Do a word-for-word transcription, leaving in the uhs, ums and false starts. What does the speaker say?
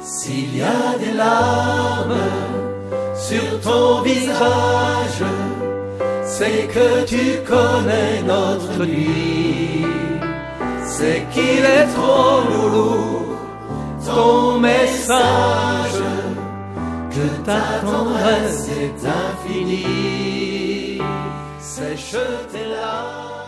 S'il y a des larmes sur ton visage, c'est que tu connais notre nuit. C'est qu'il est trop lourd, ton message, que ta tendresse est infinie. Sèche tes larmes.